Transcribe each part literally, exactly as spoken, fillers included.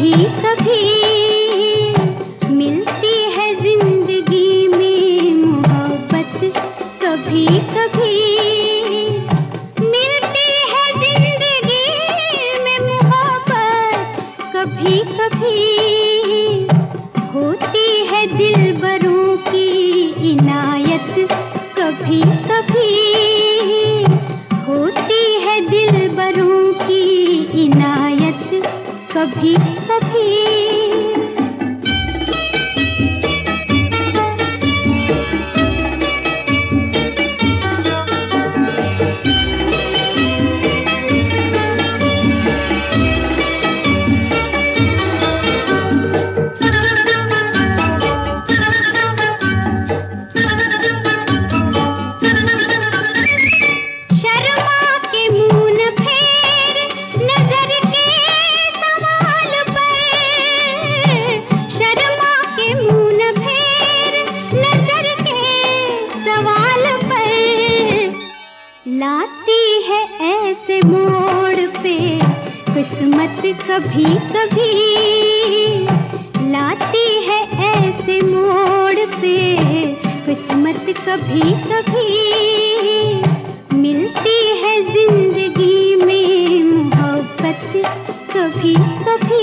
कभी कभी मिलती है जिंदगी में मोहब्बत, कभी कभी मिलती है जिंदगी में मोहब्बत, कभी कभी होती है दिलबरों की इनायत, कभी कभी होती है दिलबरों की इनायत, कभी कभी। लाती है ऐसे मोड़ पे किस्मत, कभी कभी लाती है ऐसे मोड़ पे किस्मत, कभी कभी मिलती है जिंदगी में मोहब्बत, कभी कभी।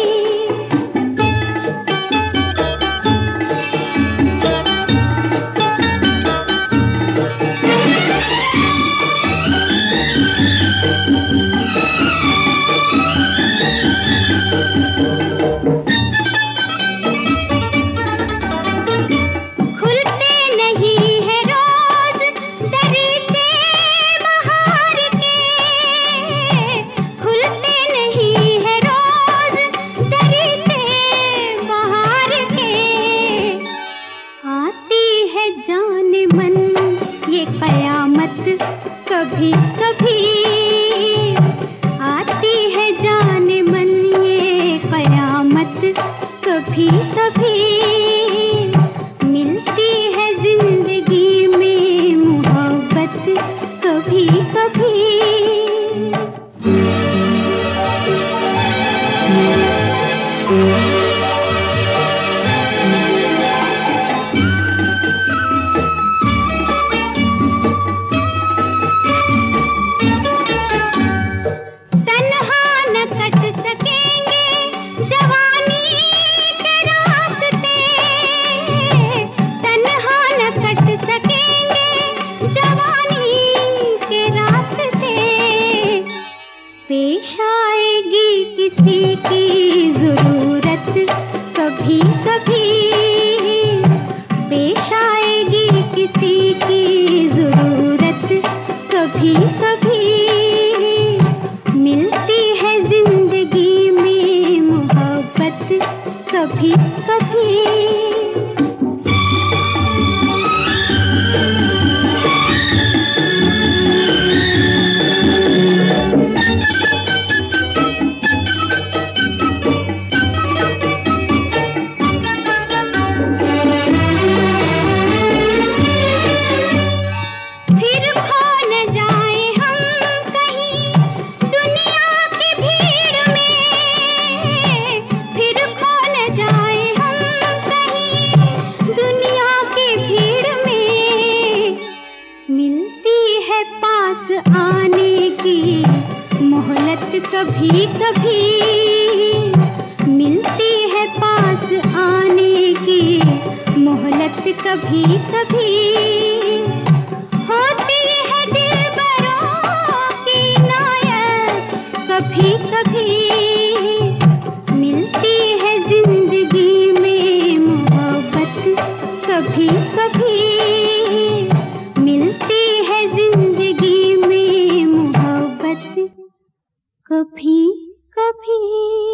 जाने मन ये कयामत, कभी कभी आती है जाने मन ये कयामत, कभी कभी मिलती है जिंदगी में मोहब्बत, कभी कभी। पेश आएगी किसी की जरूरत, कभी कभी पेश आएगी किसी की जरूरत, कभी कभी मिलती है जिंदगी में मोहब्बत, कभी कभी। आने की मोहलत, कभी कभी मिलती है पास आने की मोहलत, कभी कभी होती है दिलबरों की इनायत, कभी कभी मिलती है जिंदगी में मोहब्बत, कभी कभी मिलती है जिंदगी में मोहब्बत, कभी कभी।